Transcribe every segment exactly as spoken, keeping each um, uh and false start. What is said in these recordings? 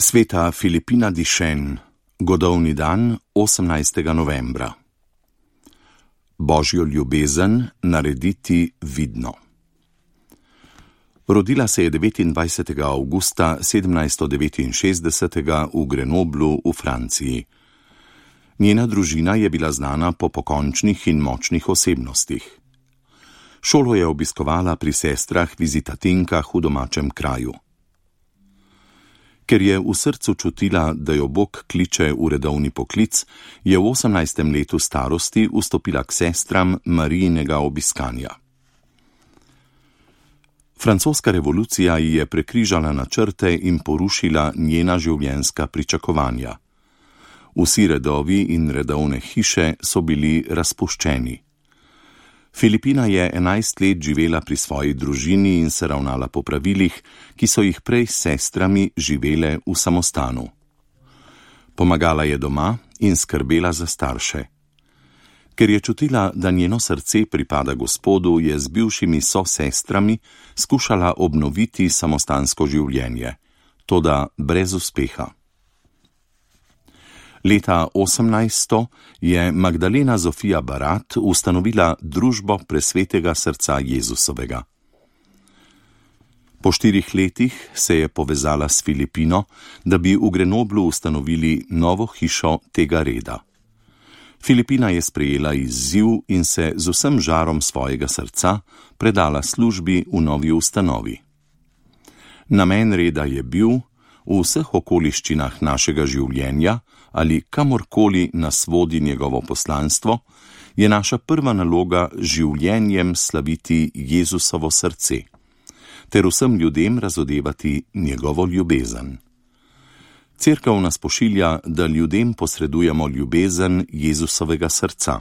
Sveta Filipina Dišen, godovni dan osemnajstega novembra. Božjo ljubezen narediti vidno. Rodila se je devetindvajsetega avgusta sedemnajststo devetinšestdeset v Grenoblu v Franciji. Njena družina je bila znana po pokončnih in močnih osebnostih. Šolo je obiskovala pri sestrah vizitatinkah v domačem kraju. Ker je v srcu čutila, da jo Bog kliče v redovni poklic, je v osemnajstem letu starosti vstopila k sestram Marijinega obiskanja. Francoska revolucija ji je prekrižala načrte in porušila njena življenjska pričakovanja. Vsi redovi in redovne hiše so bili razpuščeni. Filipina je enajst let živela pri svoji družini in se ravnala po pravilih, ki so jih prej s sestrami živele v samostanu. Pomagala je doma in skrbela za starše. Ker je čutila, da njeno srce pripada Gospodu, je z bivšimi sosestrami skušala obnoviti samostansko življenje, toda brez uspeha. Leta osemnajststo je Magdalena Zofija Barat ustanovila Družbo Presvetega srca Jezusovega. Po štirih letih se je povezala s Filipino, da bi v Grenoblu ustanovili novo hišo tega reda. Filipina je sprejela izziv in se z vsem žarom svojega srca predala službi v novi ustanovi. Namen reda je bil, v vseh okoliščinah našega življenja ali kamorkoli nas vodi njegovo poslanstvo, je naša prva naloga življenjem slaviti Jezusovo srce, ter vsem ljudem razodevati njegovo ljubezen. Cerkev nas pošilja, da ljudem posredujemo ljubezen Jezusovega srca.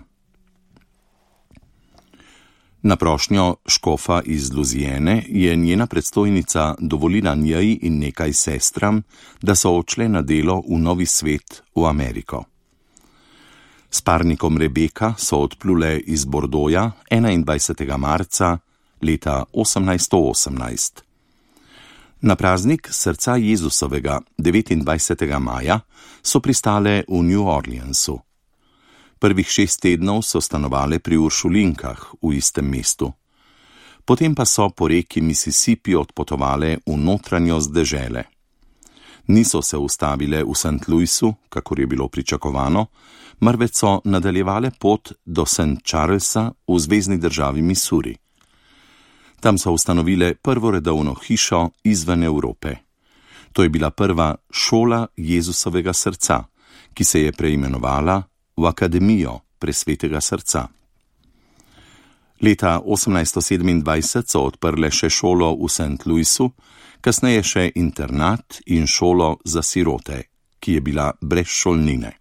Na prošnjo škofa iz Luzijene je njena predstojnica dovolila njej in nekaj sestram, da so odšle na delo v novi svet v Ameriko. S parnikom Rebeka so odplule iz Bordoja enaindvajsetega marca leta osemnajststo osemnajst. Na praznik srca Jezusovega devetindvajsetega maja so pristale v New Orleansu. Prvih šest tednov so stanovale pri Uršulinkah v istem mestu. Potem pa so po reki Mississippi odpotovale v notranjost dežele. Niso se ustavile v Saint Louisu, kakor je bilo pričakovano, marveč so nadaljevale pot do Saint Charlesa v zvezni državi Missouri. Tam so ustanovile prvo redovno hišo izven Evrope. To je bila prva šola Jezusovega srca, ki se je preimenovala v Akademijo Presvetega srca. Leta osemnajststo sedemindvajset so odprle še šolo v Saint Louisu, kasneje še internat in šolo za sirote, ki je bila brez šolnine.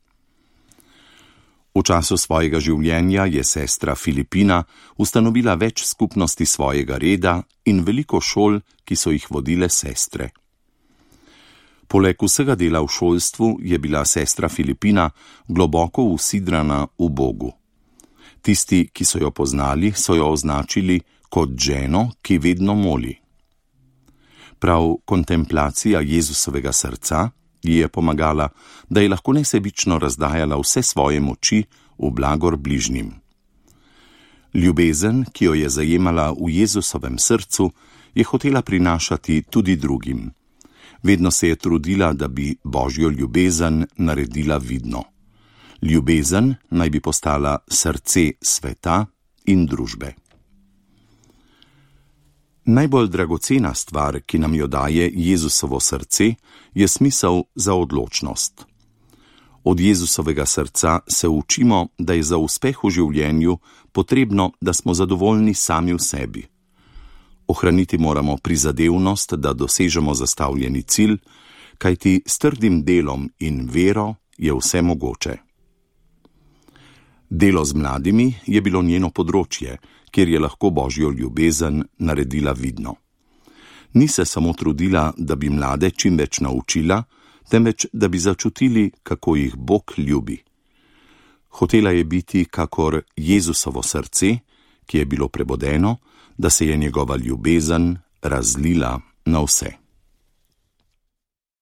V času svojega življenja je sestra Filipina ustanovila več skupnosti svojega reda in veliko šol, ki so jih vodile sestre. Poleg vsega dela v šolstvu je bila sestra Filipina globoko usidrana v Bogu. Tisti, ki so jo poznali, so jo označili kot ženo, ki vedno moli. Prav kontemplacija Jezusovega srca ji je pomagala, da je lahko nesebično razdajala vse svoje moči v blagor bližnjim. Ljubezen, ki jo je zajemala v Jezusovem srcu, je hotela prinašati tudi drugim. Vedno se je trudila, da bi Božjo ljubezen naredila vidno. Ljubezen naj bi postala srce sveta in družbe. Najbolj dragocena stvar, ki nam jo daje Jezusovo srce, je smisel za odločnost. Od Jezusovega srca se učimo, da je za uspeh v življenju potrebno, da smo zadovoljni sami v sebi. Ohraniti moramo prizadevnost, da dosežemo zastavljeni cilj, kajti s trdim delom in vero je vse mogoče. Delo z mladimi je bilo njeno področje, kjer je lahko Božjo ljubezen naredila vidno. Ni se samo trudila, da bi mlade čim več naučila, temveč da bi začutili, kako jih Bog ljubi. Hotela je biti kakor Jezusovo srce, ki je bilo prebodeno, da se je njegova ljubezen razlila na vse.